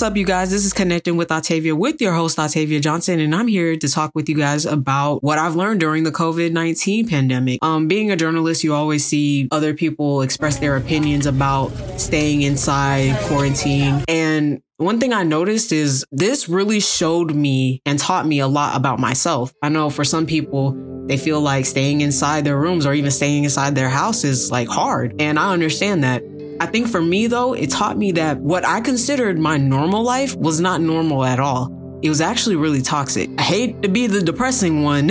up, you guys? This is Connecting with Octavia with your host, Octavia Johnson, and I'm here to talk with you guys about what I've learned during the COVID-19 pandemic. Being a journalist, you always see other people express their opinions about staying inside, quarantine, and one thing I noticed is this really showed me and taught me a lot about myself. I know for some people, they feel like staying inside their rooms or even staying inside their house is like hard. And I understand that. I think for me, though, it taught me that what I considered my normal life was not normal at all. It was actually really toxic. I hate to be the depressing one.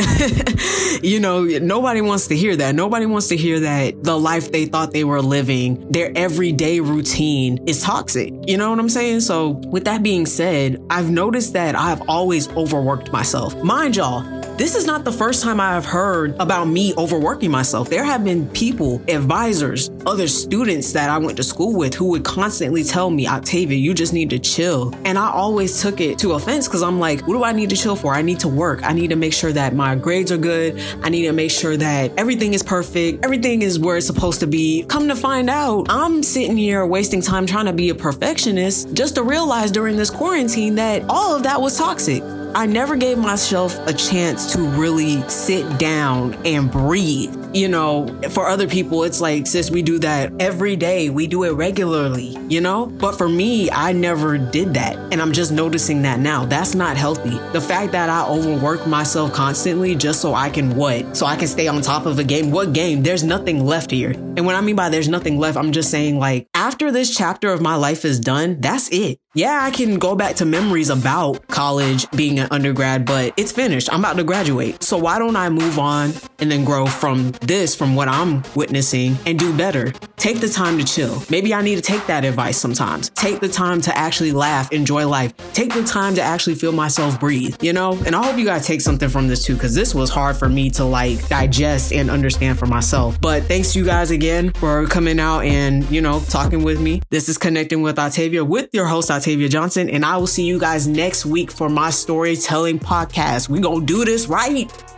Nobody wants to hear that. Nobody wants to hear that the life they thought they were living, their everyday routine is toxic. You know what I'm saying? So with that being said, I've noticed that I've always overworked myself. Mind y'all, this is not the first time I have heard about me overworking myself. There have been people, advisors, other students that I went to school with who would constantly tell me, Octavia, you just need to chill. And I always took it to offense because I'm like, what do I need to chill for? I need to work. I need to make sure that my grades are good. I need to make sure that everything is perfect. Everything is where it's supposed to be. Come to find out, I'm sitting here wasting time trying to be a perfectionist just to realize during this quarantine that all of that was toxic. I never gave myself a chance to really sit down and breathe. For other people, it's like, sis, we do that every day. We do it regularly, But for me, I never did that. And I'm just noticing that now. That's not healthy. The fact that I overwork myself constantly just so I can So I can stay on top of a game. What game? There's nothing left here. And what I mean by there's nothing left, I'm just saying like after this chapter of my life is done, that's it. Yeah, I can go back to memories about college, being an undergrad, but it's finished. I'm about to graduate. So why don't I move on and then grow from what I'm witnessing and do better? Take the time to chill. Maybe I need to take that advice sometimes. Take the time to actually laugh, enjoy life. Take the time to actually feel myself breathe, And I hope you guys take something from this too, because this was hard for me to digest and understand for myself. But thanks you guys again for coming out and, talking with me. This is Connecting with Octavia with your host, Octavia Johnson, and I will see you guys next week for my storytelling podcast. We gonna do this right.